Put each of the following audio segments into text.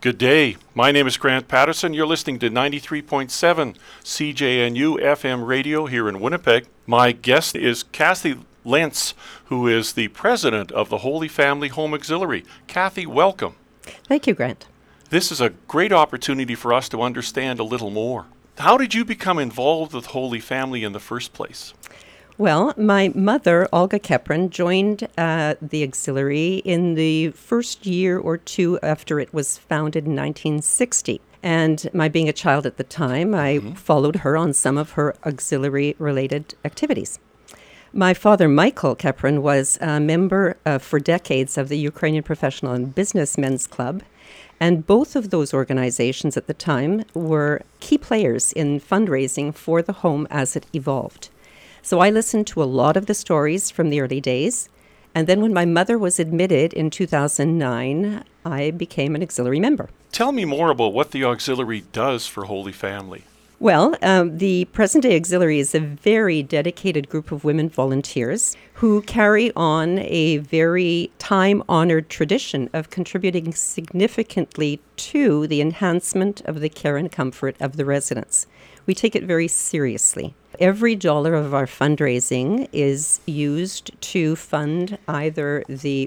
Good day. My name is Grant Patterson. You're listening to 93.7 CJNU FM radio here in Winnipeg. My guest is Kathy Lentz, who is the president of the Holy Family Home Auxiliary. Kathy, welcome. Thank you, Grant. This is a great opportunity for us to understand a little more. How did you become involved with Holy Family in the first place? Well, my mother, Olga Keprin, joined the auxiliary in the first year or two after it was founded in 1960. And my being a child at the time, I followed her on some of her auxiliary-related activities. My father, Michael Keprin, was a member for decades of the Ukrainian Professional and Businessmen's Club. And both of those organizations at the time were key players in fundraising for the home as it evolved. So I listened to a lot of the stories from the early days. And then when my mother was admitted in 2009, I became an auxiliary member. Tell me more about what the auxiliary does for Holy Family. Well, the present-day auxiliary is a very dedicated group of women volunteers who carry on a very time-honored tradition of contributing significantly to the enhancement of the care and comfort of the residents. We take it very seriously. Every dollar of our fundraising is used to fund either the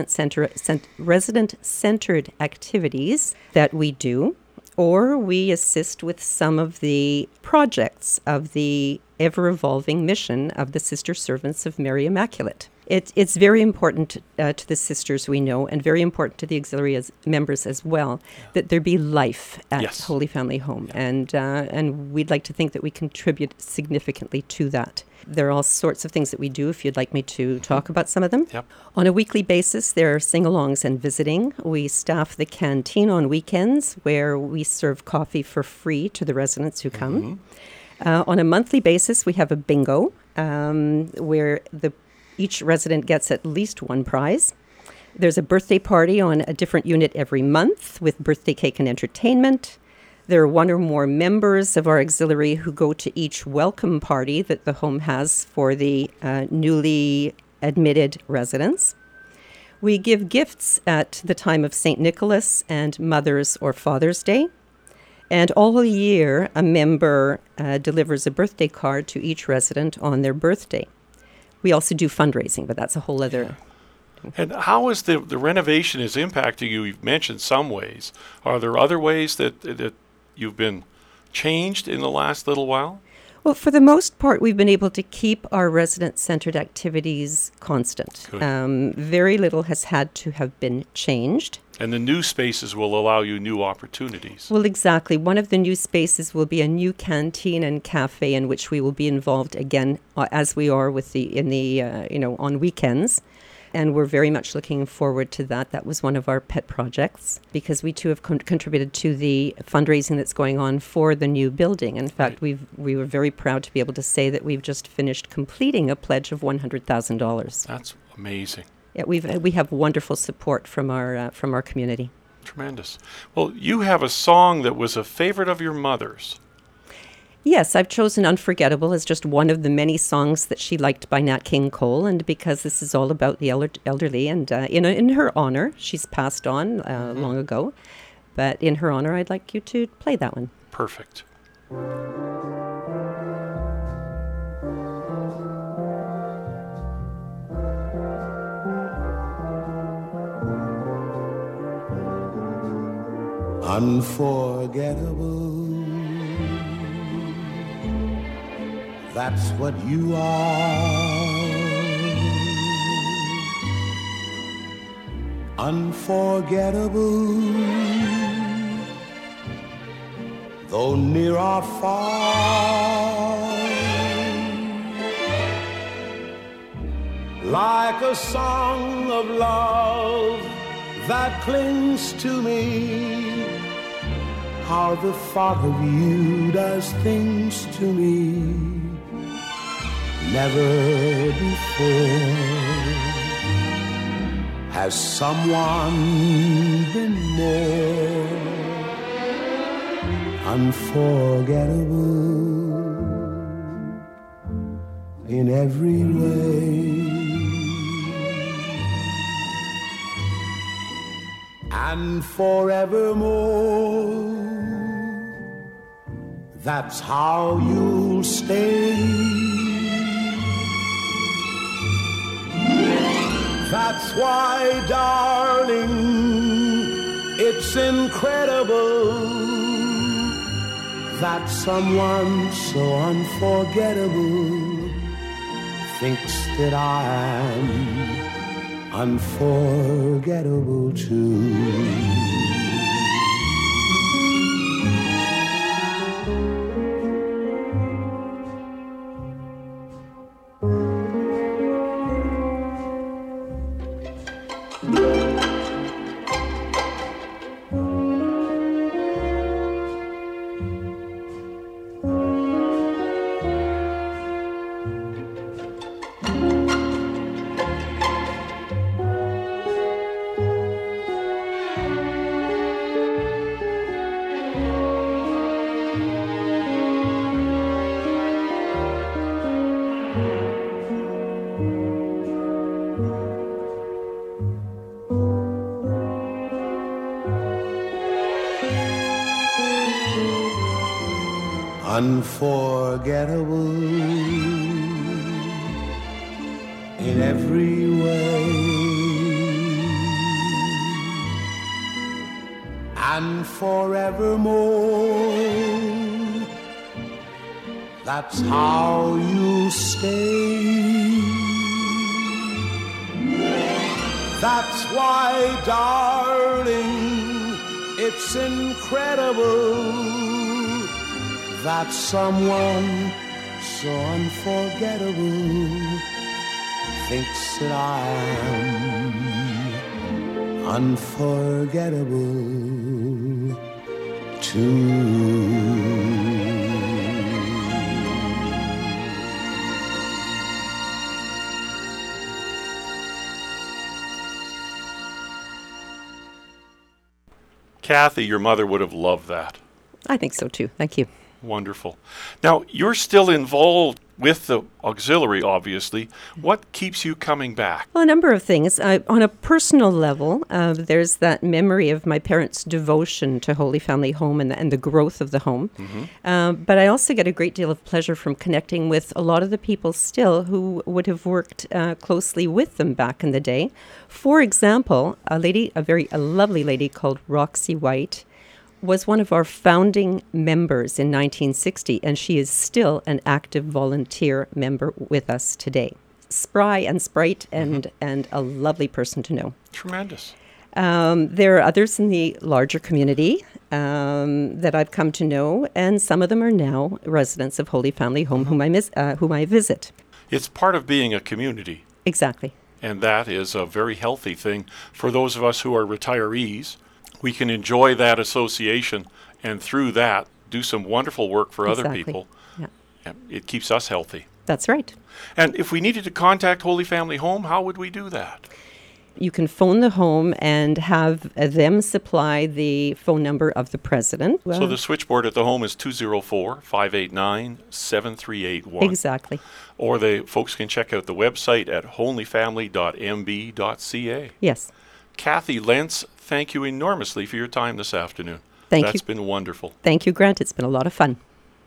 resident-centered activities that we do, or we assist with some of the projects of the ever-evolving mission of the Sister Servants of Mary Immaculate. It's very important to the sisters we know, and very important to the auxiliary members as well, that there be life at Holy Family Home. And we'd like to think that we contribute significantly to that. There are all sorts of things that we do, if you'd like me to talk about some of them. Yep. On a weekly basis, there are sing-alongs and visiting. We staff the canteen on weekends, where we serve coffee for free to the residents who come. On a monthly basis, we have a bingo, where each resident gets at least one prize. There's a birthday party on a different unit every month with birthday cake and entertainment. There are one or more members of our auxiliary who go to each welcome party that the home has for the newly admitted residents. We give gifts at the time of St. Nicholas and Mother's or Father's Day. And all year, a member delivers a birthday card to each resident on their birthday. We also do fundraising, but that's a whole other... And how is the renovation is impacting you? You've mentioned some ways. Are there other ways that you've been changed in the last little while? Well, for the most part, we've been able to keep our resident-centered activities constant. Very little has had to have been changed. And the new spaces will allow you new opportunities. Well, exactly. One of the new spaces will be a new canteen and cafe in which we will be involved again, as we are with on weekends. And we're very much looking forward to that. That was one of our pet projects, because we too have contributed to the fundraising that's going on for the new building. In fact, we were very proud to be able to say that we've just finished completing a pledge of $100,000. That's amazing. Yeah, we have wonderful support from our community. Tremendous. Well, you have a song that was a favorite of your mother's. Yes, I've chosen Unforgettable as just one of the many songs that she liked by Nat King Cole, and because this is all about the elderly, and in her honor, she's passed on long ago, but in her honor, I'd like you to play that one. Perfect. Unforgettable, that's what you are. Unforgettable, though near or far. Like a song of love that clings to me, how the thought of you does things to me. Never before has someone been more unforgettable in every way. and forevermore. That's how you'll stay. That's why, darling, it's incredible that someone so unforgettable thinks that I'm unforgettable too. Unforgettable in every way, and forevermore. That's how you stay. That's why, darling, it's incredible that someone so unforgettable thinks that I am unforgettable too. Kathy, your mother would have loved that. I think so too. Thank you. Wonderful. Now, you're still involved with the auxiliary, obviously. What keeps you coming back? Well, a number of things. On a personal level, there's that memory of my parents' devotion to Holy Family Home and the growth of the home. Mm-hmm. But I also get a great deal of pleasure from connecting with a lot of the people still who would have worked closely with them back in the day. For example, a lovely lady called Roxy White was one of our founding members in 1960, and she is still an active volunteer member with us today. Spry and sprite and a lovely person to know. Tremendous. There are others in the larger community that I've come to know, and some of them are now residents of Holy Family Home whom I visit. It's part of being a community. Exactly. And that is a very healthy thing for those of us who are retirees. We can enjoy that association and through that do some wonderful work for other people. Yeah. It keeps us healthy. That's right. And if we needed to contact Holy Family Home, how would we do that? You can phone the home and have them supply the phone number of the president. So the switchboard at the home is 204-589-7381. Exactly. Or the folks can check out the website at holyfamily.mb.ca. Yes. Kathy Lentz, thank you enormously for your time this afternoon. Thank you. That's been wonderful. Thank you, Grant. It's been a lot of fun.